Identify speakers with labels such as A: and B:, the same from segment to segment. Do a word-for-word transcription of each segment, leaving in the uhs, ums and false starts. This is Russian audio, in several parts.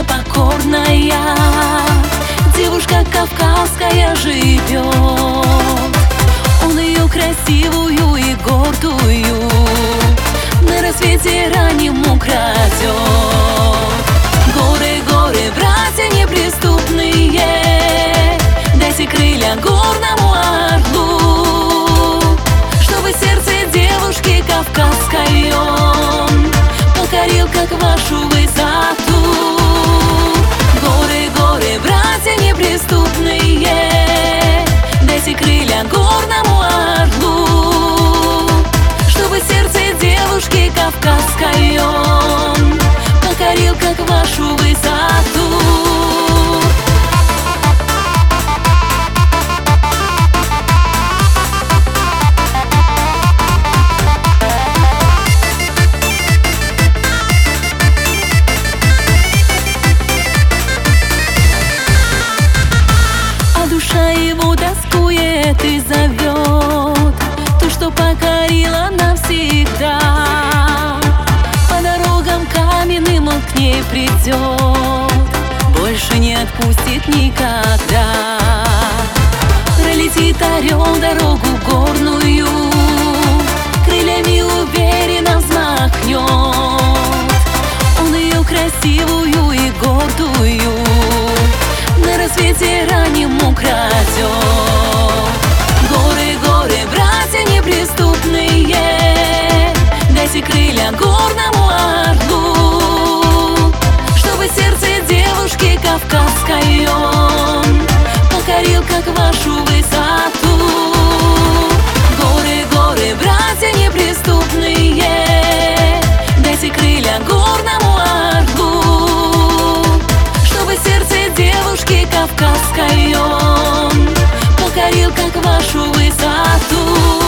A: покорная, девушка кавказская живет. Он ее красивую и гордую на рассвете раннем украдет. Горы, горы, братья неприступные, дайте крылья горному орлу, чтобы сердце девушки кавказской он покорил, как вашу высоту. Горы, горы, братья неприступные, дайте крылья горному орлу, чтобы сердце девушки кавказской он покорил, как вашу высоту. Душа его тоскует и зовет то, что покорила навсегда. По дорогам каменным он к ней придет, больше не отпустит никогда. Пролетит орел дорогу горную, крыльями уверенно взмахнет. Он ее красивую и гордую на рассвете раннем украдет. Горы, горы, братья неприступные, дайте крылья горному орлу, чтобы сердце девушки кавказской он покорил, как вашу высоту. Горы, горы, братья неприступные, дайте крылья горному орлу, чтобы сердце девушки кавказской он покорил, как вашу высоту.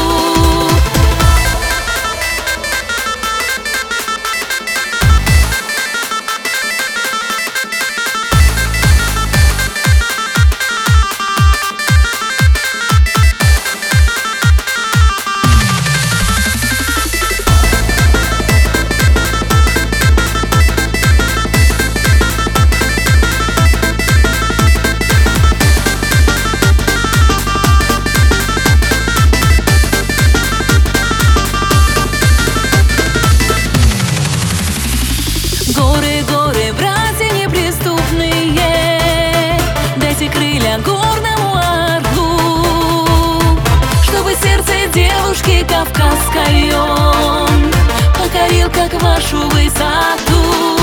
A: Горы, горы, братья неприступные, дайте крылья горному орлу, чтобы сердце девушки кавказской он покорил, как вашу высоту.